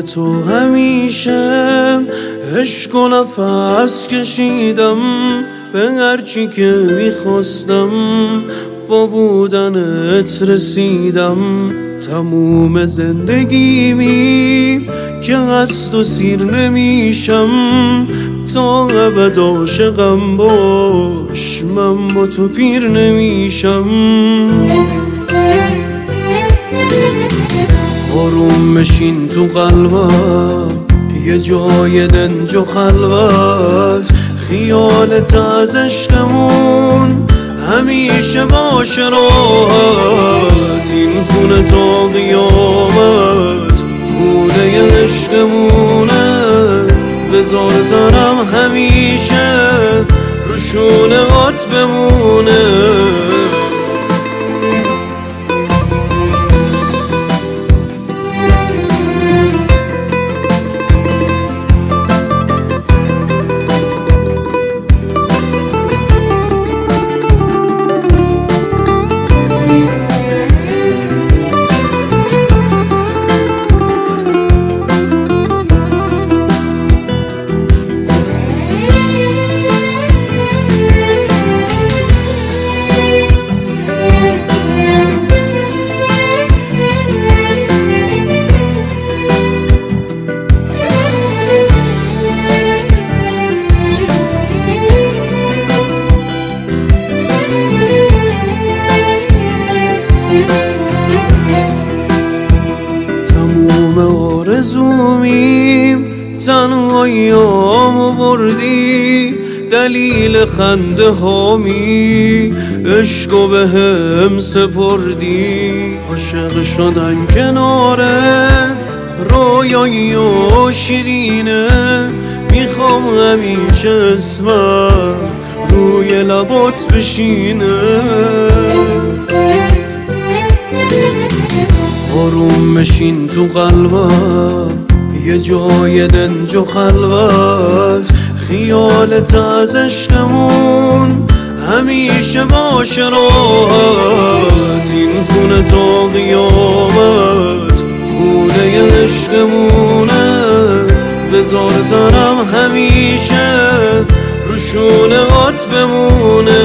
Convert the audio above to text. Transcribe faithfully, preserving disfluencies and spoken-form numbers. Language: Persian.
تو همیشه عشق و نفس کشیدم، به هرچی که میخواستم با بودنت رسیدم. تموم زندگیمی که از تو سیر نمیشم، تا ابد عاشقم باش من با تو پیر نمیشم. آروم بشین تو قلبم، یه جای دنج و خلوت، خیالت از عشقمون همیشه باشه راحت. این خونه تا قیامت خونه عشقمونه، بذار سرم همیشه روشونه هات بمونه. تموم آرزومیم تنهاییامو بردی، دلیل خنده هامی عشقو به هم سپردی. عاشق شدن کنارت رویایی و شیرینه، میخوام همیشه اسمم روی لبات بشینه. آروم بشین تو قلبم، یه جای دنج و خلوت، خیالت از عشقمون همیشه باشه راحت. این خونه تا قیامت خونه عشقمونه، بذار سرم همیشه روشونه هات بمونه.